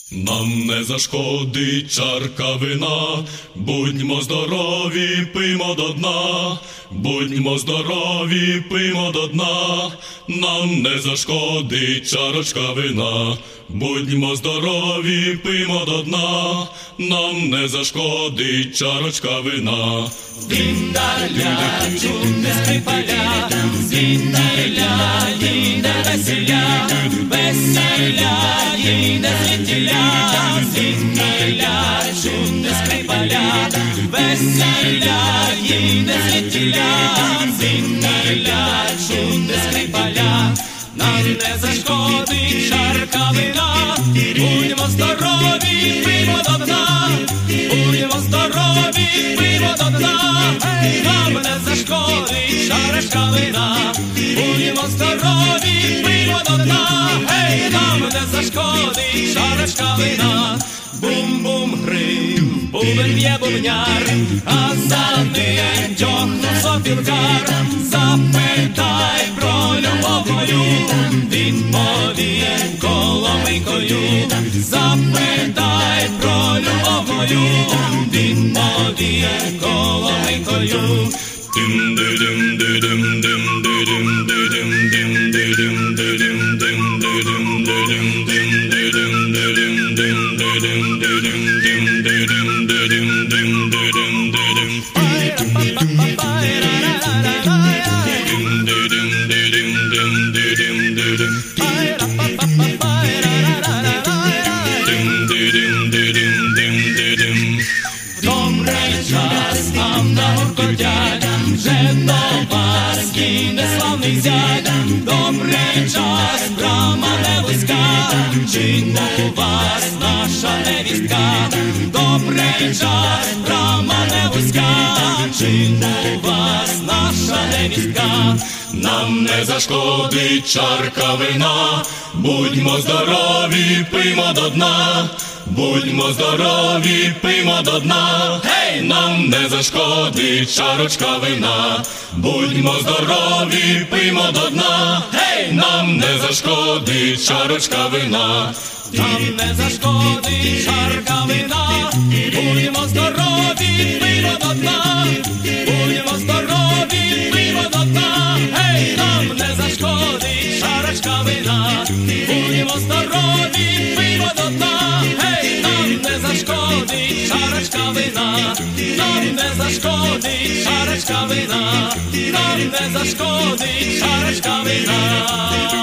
Нам не зашкодить чарка вина, будьмо здорові, пиймо до дна, будьмо здорові, пиймо до дна, нам не зашкодить чарочка вина, будьмо здорові, пиймо до дна, нам не зашкодить чарочка вина. Діндаля, чудне скрипаля, діндаля, їде веселя, веселя, їде звідтіля, діндаля, чудне скрипаля, веселя, їде звідтіля, діндаля, чудне скрипаля, нам не зашкодить чарка вина, будьмо здорові, пиймо до дна, будьмо здорові, пиймо до дна, нам не зашкодить чарочка вина, будьмо здорові, пиймо до дна, нам не зашкодить чарочка вина. Бум-бум грив, бубен б'є бубняр, а за ним тьохнув сопілкар. Запитай про любов мою, відповім коломийкою. Запитай про любов мою, відповім коломийкою. Добрий час нам нагуркотять, вже до вас кине славний зять. Добрий час, брама не вузька, чи у вас наша невістка. Добрий час, брама не вузька, чи у вас наша невістка. Нам не зашкодить чарка вина, будьмо здорові, пиймо до дна, будьмо здорові, пиймо до дна, нам не зашкодить чарочка вина, будьмо здорові, пиймо до дна, нам не зашкодить чарочка вина. Нам не зашкодить чарка вина, будьмо здорові, пиймо до дна, будьмо здорові, пиймо до дна, нам не зашкодить чарочка вина, будьмо здорові, пиймо до дна, нам не зашкодить чарочка вина, нам не зашкодить чарочка вина, нам не зашкодить чарочка вина.